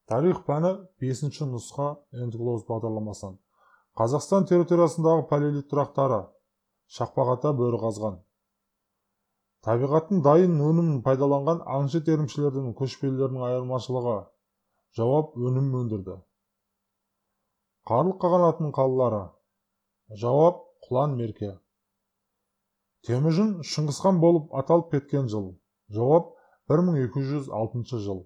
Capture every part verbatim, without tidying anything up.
Тарих пәні бесінші нұсқа эндглоус бағдарламасынан. Қазақстан территориясындағы палеолит тұрақтары. Шақпақ-ата бөрі қазған. Табиғаттың дайын өнімін пайдаланған аңшы терімшілердің көшпелілердің айырмашылығы. Жауап: өнім өндірді. Қарлық қағанатының қалалары. Жауап: құлан мерке. Темүжін Шыңғысхан болып аталып кеткен жыл. Жауап: бір мың екі жүз алтыншы жыл.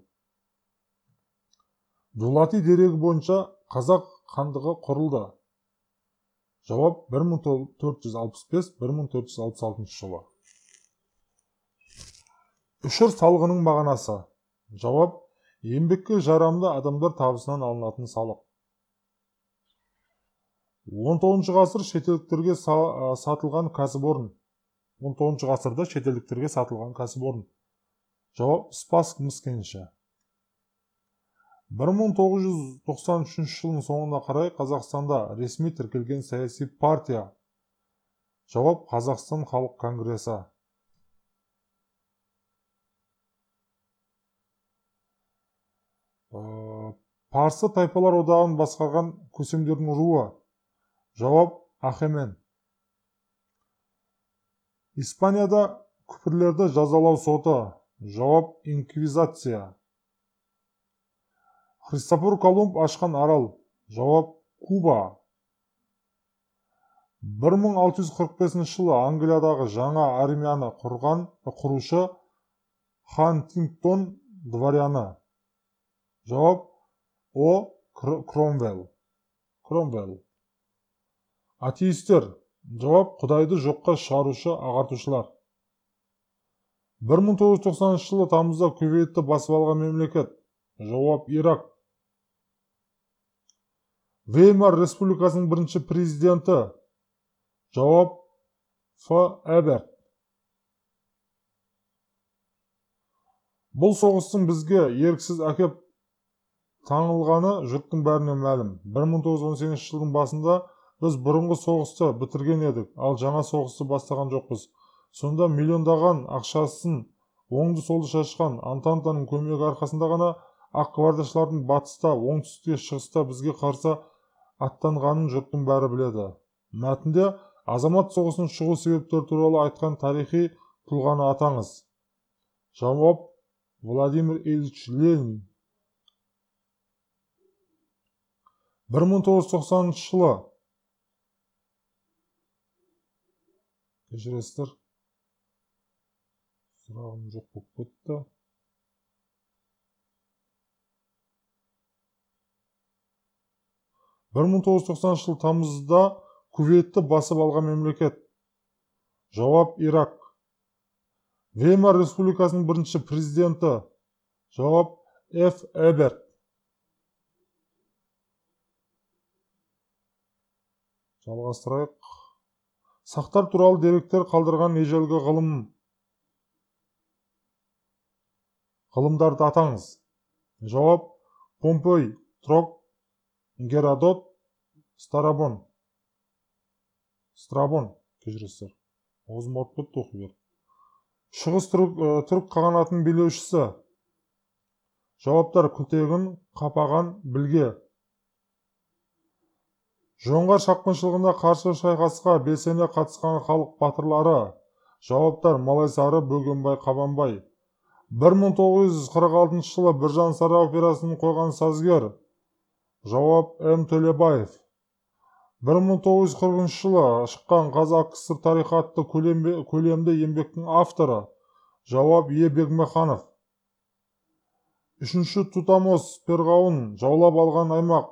Дулати дерегі бойынша қазақ хандығы құрылды. Жауап: бір мың төрт жүз алпыс бес - бір мың төрт жүз алпыс алтыншы жылы. Үшір салығының мағынасы. Жауап: еңбекке жарамды адамдар табысынан алынатын салық. он тоғызыншы ғасыр шетелдіктерге сатылған кәсіпорын. он тоғызыншы ғасырда шетелдіктерге сатылған кәсіпорын. Жауап: Спасск мыс кеніші. бір мың тоғыз жүз тоқсан үшінші жылдың соңына қарай Қазақстанда ресми тіркелген саяси партия. Жауап: Қазақстан халық конгресі. Парсы тайпалар одағын басқарған көсемдердің руы. Жауап: Ахемен. Испанияда күпірлерді жазалау соты. Жауап: инквизиция. Христофор Колумб ашқан арал. Жауап: Куба. бір мың алты жүз қырық бесінші жылы Англиядағы жаңа армияны құрған құрушы Хантингтон дворяны. Жауап: О. Кромвелл. Кромвелл. Атеистер. Жауап: құдайды жоққа шығарушы ағартушылар. бір мың тоғыз жүз тоқсаныншы жылы тамызда Кувейтті басып алған мемлекет. Жауап: Ирак. Веймар республикасының бірінші президенті. Жауап: Ф. Эберт. Бұл соғыстың бізге еріксіз әкеп таңылғаны жұрттың бәріне мәлім. бір мың тоғыз жүз он сегізінші жылдың басында біз бұрынғы соғысты бітірген едік, ал жаңа соғысты бастаған жоқпыз. Сонда миллиондаған ақшасын оңды солды шашқан Антантаның көмегі арқасында ғана ақгвардияшылардың батыста, оңтүстікте, шығыста бізге қарсы аттанғанын жұрттың бәрі біледі. Мәтінде азамат соғысының шығу себептері туралы айтқан тарихи тұлғаны атаңыз. Жауап: Владимир Ильич Ленин. бір мың тоғыз жүз тоқсаныншы жылы кешіресіздер, сұрағым жоқ болып кетті. бір мың тоғыз жүз тоқсаныншы жыл тамызда Кувейтті басып алған мемлекет. Жауап: Ирак. Веймар республикасының бірінші президенті. Жауап: Ф. Эберт. Жалғастырайық. Сақтар туралы деректер қалдырған ежелгі ғылым. Ғылымдарды атаңыз. Жауап: Помпей, Трок, Геродот, Страбон. Страбон, кешіресіздер. Оғызым ауырып кетті оқи беріп. Шығыс түрік қағанатының билеушісі. Жауаптар: Күлтегін, Қапаған, Білге. Жоңғар шапқыншылығына қарсы шайқасқа белсене қатысқан халық батырлары. Жауаптар: Малайсары, Бөгенбай, Қабанбай. бір мың тоғыз жүз қырық алтыншы жылы Біржан Сара операсын қойған сазгер. Жауап: М. Төлебаев. бір мың тоғыз жүз қырқыншы жылы шыққан Қазақ кср тарихы атты көлемді еңбектің авторы. Жауап: Е. Бекмаханов. Үшінші Тутамос перғауын жаулап алған аймақ.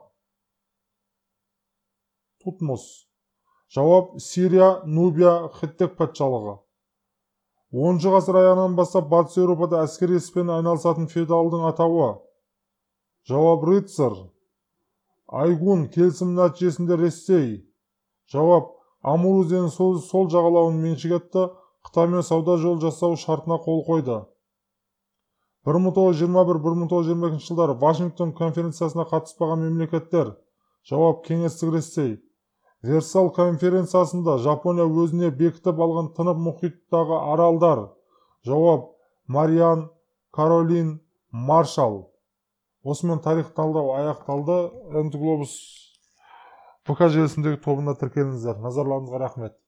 Тутмос. Жауап: Сирия, Нубия, Хеттек патшалығы. оныншы ғасыр аяғынан бастап Батыс Еуропада әскери іспен айналысатын феодалдың атауы. Жауап: рыцарь. Айгун келісім нәтижесінде Ресей. Жауап: Амур өзенінің сол, сол жағалауын меншік етті, Қытаймен сауда жол жасау шартына қол қойды. бір мың тоғыз жүз жиырма бір - бір мың тоғыз жүз жиырма екінші жылдары Вашингтон конференциясына қатыспаған мемлекеттер. Жауап: Кеңестік Ресей. Версаль конференциясында Жапония өзіне бекітіп алған Тынық мұхиттағы аралдар. Жауап: Мариан, Каролин, Маршалл. Осымен тарих талдау аяқталды. Энд Глобус ВК желісіндегі тобына тіркеліңіздер. Назарларыңызға рахмет.